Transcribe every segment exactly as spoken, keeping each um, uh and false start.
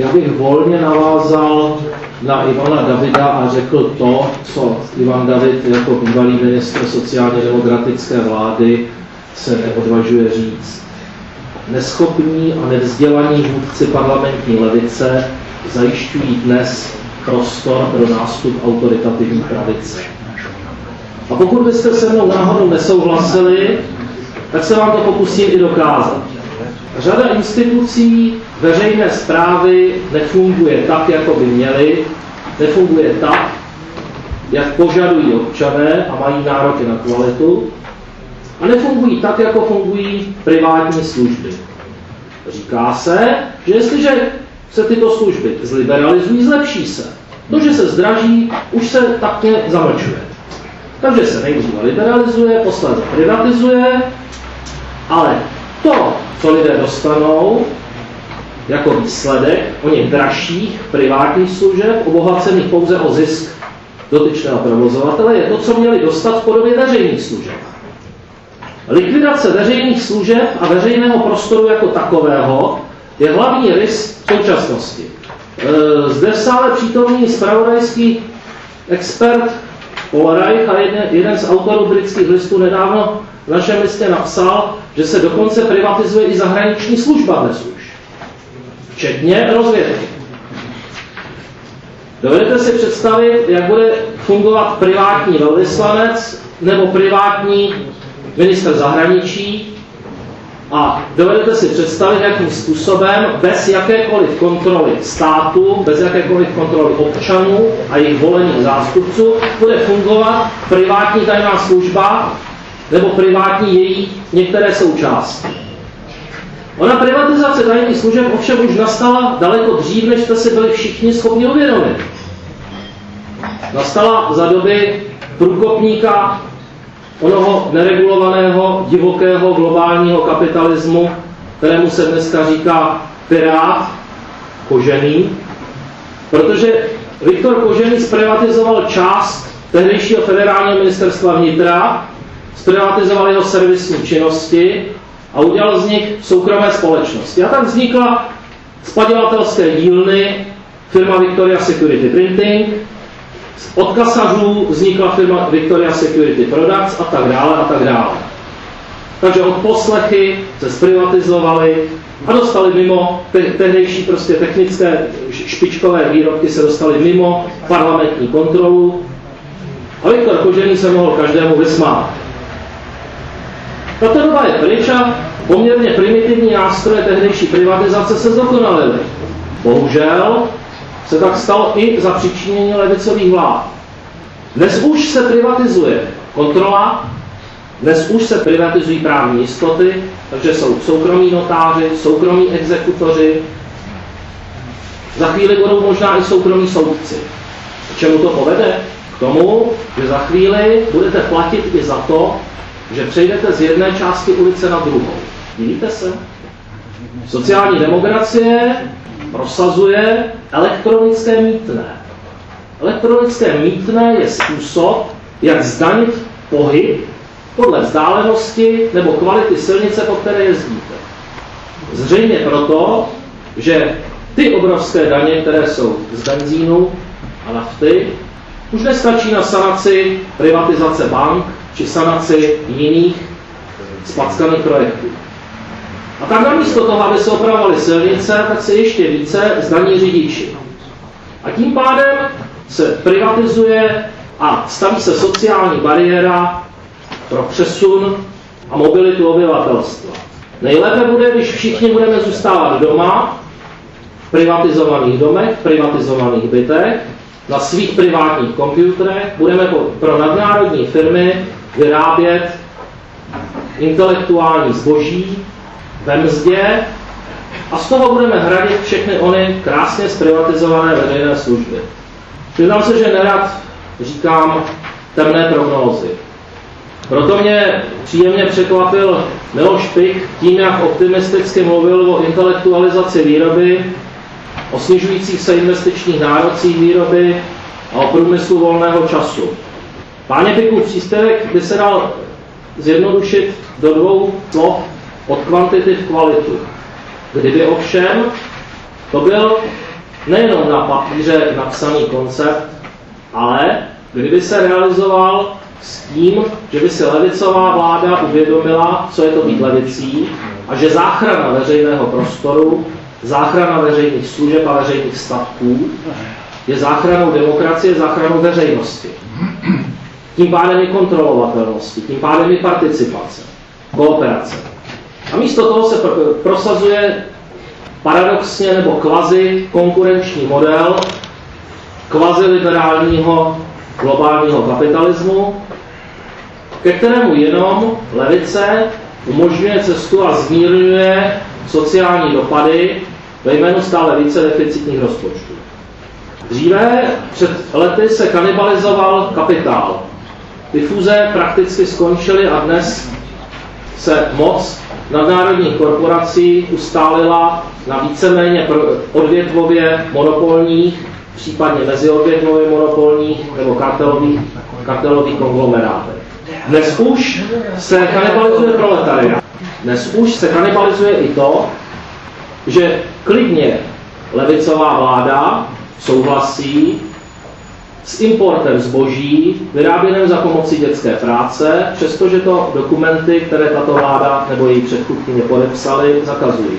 Já bych volně navázal na Ivana Davida a řekl to, co Ivan David jako bývalý ministr sociálně demokratické vlády se neodvažuje říct. Neschopní a nevzdělaní vůdci parlamentní levice zajišťují dnes prostor pro nástup autoritativní pravice. A pokud byste se mnou náhodou nesouhlasili, tak se vám to pokusím i dokázat. Řada institucí veřejné správy nefunguje tak, jako by měly, nefunguje tak, jak požadují občané a mají nároky na kvalitu, a nefungují tak, jako fungují privátní služby. Říká se, že jestliže se tyto služby zliberalizují, zlepší se. To, že se zdraží, už se taky zamlčuje. Takže se nejdříve liberalizuje, posledně privatizuje, ale to, co lidé dostanou jako výsledek o něch dražších privátních služeb, obohacených pouze o zisk dotyčného provozovatele, je to, co měli dostat v podobě veřejných služeb. Likvidace veřejných služeb a veřejného prostoru jako takového je hlavní rys současnosti. Zde v sále přítomný zpravodajský expert Paul Reich a jeden, jeden z autorů Britských listů nedávno v našem listě napsal, že se dokonce privatizuje i zahraniční služba dnes už. Včetně rozvědky. Dovedete si představit, jak bude fungovat privátní velvyslanec nebo privátní ministr zahraničí, a dovedete si představit, jakým způsobem bez jakékoliv kontroly státu, bez jakékoliv kontroly občanů a jejich volených zástupců bude fungovat privátní tajná služba nebo privátní její některé součásti. Ona privatizace tajných služeb ovšem už nastala daleko dřív, než jste si byli všichni schopni uvědomit. Nastala za doby průkopníka onoho neregulovaného, divokého, globálního kapitalismu, kterému se dneska říká pirát Kožený, protože Viktor Kožený zprivatizoval část tehdejšího federálního ministerstva vnitra, zprivatizoval jeho servisní činnosti a udělal z nich soukromé společnosti. A tak vznikla z padělatelské dílny firma Victoria Security Printing, od kasařů vznikla firma Victoria Security Products a tak dále a tak dále. Takže od poslechy se zprivatizovaly a dostali mimo, te- tehdejší prostě technické špičkové výrobky se dostaly mimo parlamentní kontrolu a Viktor Kožený se mohl každému vysmát. Tato doba je pryč a poměrně primitivní nástroje tehdejší privatizace se zdokonalily. Bohužel se tak stalo i za přičinění levicových vlád. Dnes už se privatizuje kontrola, dnes už se privatizují právní jistoty, takže jsou soukromí notáři, soukromí exekutoři, za chvíli budou možná i soukromí soudci. K čemu to povede? K tomu, že za chvíli budete platit i za to, že přejdete z jedné části ulice na druhou. Divíte se? Sociální demokracie prosazuje elektronické mýtné. Elektronické mýtné je způsob, jak zdanit pohyb podle vzdálenosti nebo kvality silnice, po které jezdíte. Zřejmě proto, že ty obrovské daně, které jsou z benzínu a nafty, už nestačí na sanaci privatizace bank či sanaci jiných spackaných projektů. A tak namísto toho, aby se opravovaly silnice, tak se ještě více zdaní řidiči. A tím pádem se privatizuje a staví se sociální bariéra pro přesun a mobilitu obyvatelstva. Nejlépe bude, když všichni budeme zůstávat doma, v privatizovaných domech, v privatizovaných bytech, na svých privátních počítačích, budeme pro nadnárodní firmy vyrábět intelektuální zboží ve mzdě a z toho budeme hradit všechny ony krásně zprivatizované veřejné služby. Přiznám se, že nerad říkám temné prognózy. Proto mě příjemně překvapil Miloš Pich tím, jak optimisticky mluvil o intelektualizaci výroby, o snižujících se investičních nárocích výroby a o průmyslu volného času. Páně Pichův příspěvek by se dal zjednodušit do dvou slov od kvantity v kvalitu. Kdyby ovšem to byl nejenom na papíře napsaný koncept, ale kdyby se realizoval s tím, že by si levicová vláda uvědomila, co je to být levicí a že záchrana veřejného prostoru, záchrana veřejných služeb a veřejných statků je záchranou demokracie, záchranou veřejnosti. Tím pádem je kontrolovatelnosti, tím pádem je participace, kooperace. A místo toho se pr- prosazuje paradoxně nebo kvazi konkurenční model kvazi liberálního globálního kapitalismu, ke kterému jenom levice umožňuje cestu a zmírňuje sociální dopady ve jménu stále více deficitních rozpočtů. Dříve před lety se kanibalizoval kapitál. Ty fúze prakticky skončily a dnes se moc nadnárodních korporací ustálila na víceméně odvětvově monopolních, případně meziodvětvově monopolních nebo kartelových, kartelových konglomerátech. Dnes už se kanibalizuje proletariát. Dnes už se kanibalizuje i to, že klidně levicová vláda souhlasí s importem zboží vyráběném za pomocí dětské práce, přestože to dokumenty, které tato vláda nebo její předchůdkyně podepsaly, zakazují.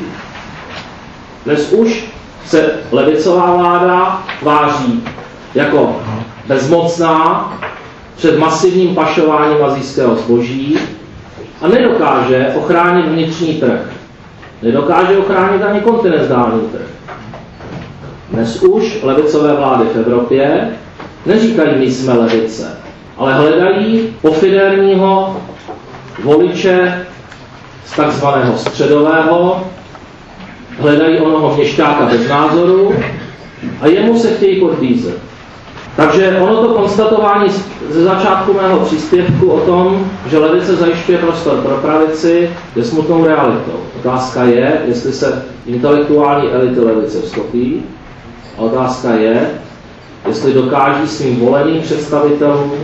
Dnes už se levicová vláda tváří jako bezmocná před masivním pašováním asijského zboží a nedokáže ochránit vnitřní trh. Nedokáže ochránit ani kontinentální trh. Dnes už levicové vlády v Evropě neříkají, my jsme levice, ale hledají pofidérního voliče z takzvaného středového, hledají onoho měšťáka bez názoru a jemu se chtějí podbízet. Takže ono to konstatování ze začátku mého příspěvku o tom, že levice zajišťuje prostor pro pravici, je smutnou realitou. Otázka je, jestli se intelektuální elity levice vstopí, a otázka je, jestli dokáží svým voleným představitelům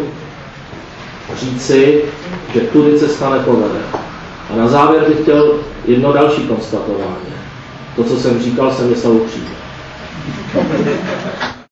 říci, že tudy cesta nepovede. A na závěr bych chtěl jedno další konstatování. To, co jsem říkal, jsem myslel upřímně.